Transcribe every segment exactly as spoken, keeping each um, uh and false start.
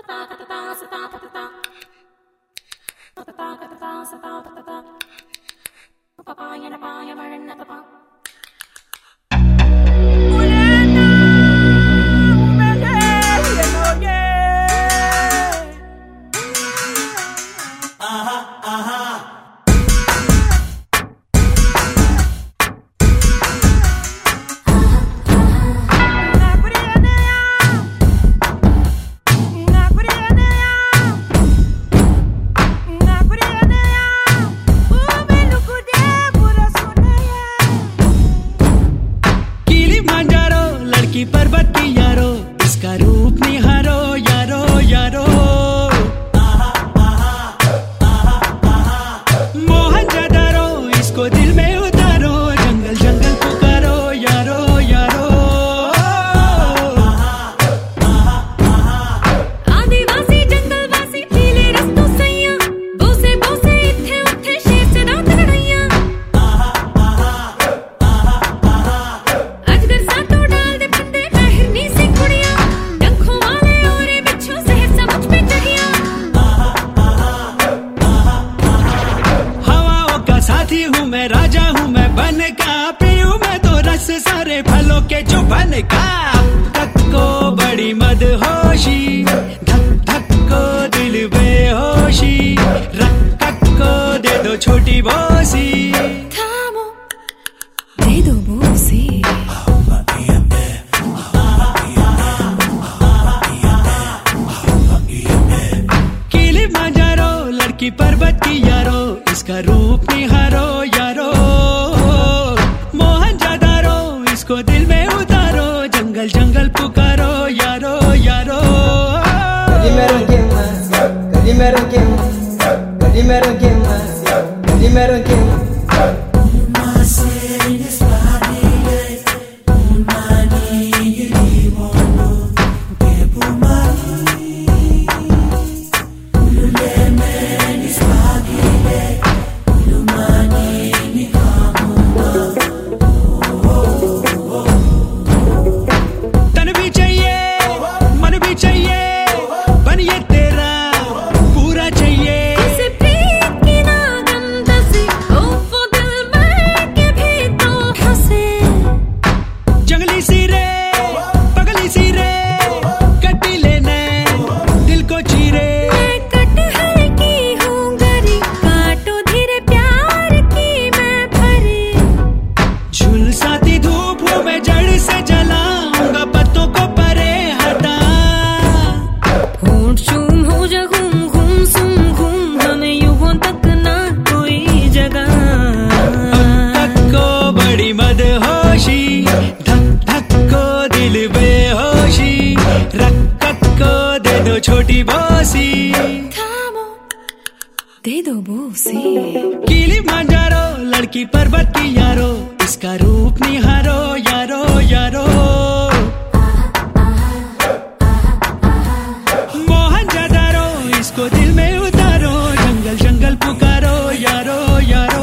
पर्वत की यारो, इसका रूप निहारो यारो यारो। मोहनजोदड़ो इसको दिल में उतारो, जंगल जंगल पुकारो यारो यारो। आदिवासी जंगलवासी पीले रस्तों सैया, बोसे बोसे इत्थे उत्थे शेर से दांत लड़ाइया। अजगर सातों डाल दे फंदे हिरनी से कुड़िया, डंखों वाले औरे बिच्छू जहर समझ पे चढ़िया। हवाओं का साथी हूँ मैं, राजा हूँ मैं बन का, पीऊँ मैं तो रस सारे फलों के जो बन का। धक को बड़ी मदहोशी, धक धक को दिल बेहोशी, रक कक को दे दो छोटी बोसी। थामो दे दो बोसी। किलिमांजारो लड़की पर्वत की यारो, इसका रूप निहारो यारो। मोहनजोदड़ो इसको दिल में उतारो, जंगल जंगल पुकारो यारो यारो। Calimero quemas, calimero quemas, calimero quemas, calimero quemas. तन भी चाहिए मन भी चाहिए, बन ये तेरा पूरा चाहिए। इसे प्रीत की नागम दसी, ओ वो दिल में के भी तो हंसे। जंगली सी रे पगली सी रे, कटी लेने दिल को चीरे। मैं कटहल की हूँ गरी, काटो धीरे प्यार की मैं भरी। झुलसाती धूप हूँ मैं, जड़ से जलाऊंगा पत्तों को परे हटा। होंठ चूम हो जा घूम घूम सुम घूम, हमें युगों तक ना कोई जगह। धक को बड़ी मदहोशी, धक धक को दिल बेहोशी, रक कक को दे दो छोटी बोसी। थामो दे दो बोसी। किलिमांजारो लड़की पर्वत की यारो, इसका रूप निहारो यारो यारो। मोहनजोदड़ो इसको दिल में उतारो, जंगल जंगल पुकारो यारो यारो।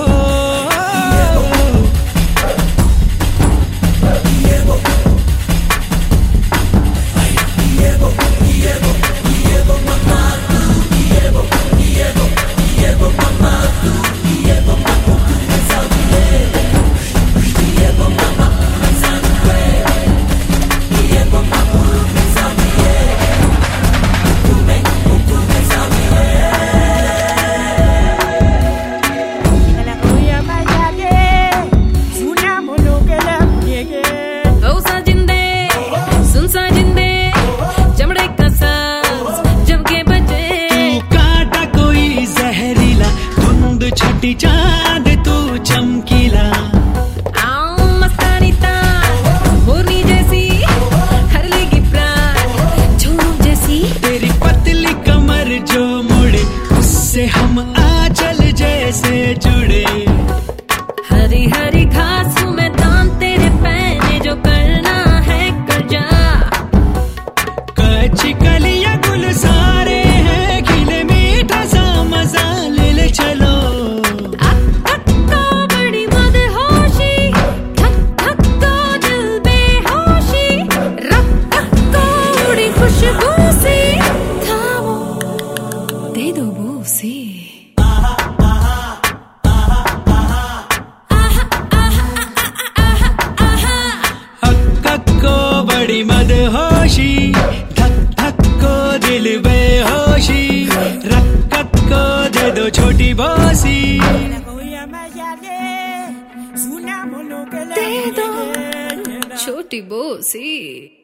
ओ साजिंदे सुन साजिंदे, चमड़े का साज जब के बजे। तू काटा कोई जहरीला, धुंध छठी चांद तू चमकीला। आओ मस्तानी तार मोरनी जैसी, हर लेगी प्राण झूम जैसी। तेरी पतली कमर जो मुड़े, उससे हम आंचल जैसे जुड़े। हरी हरी घास में दान तेरे पैने, जो करना है कर जा। कच्ची कलियां गुल सारे हैं, खिले मीठा सा मजा ले ले चलो। धक को बड़ी मदहोशी, धक धक को दिल बेहोशी, रक रक को उड़ी खुशबू सी। थामो लो छोटी बोसी, दे दो छोटी बोसी।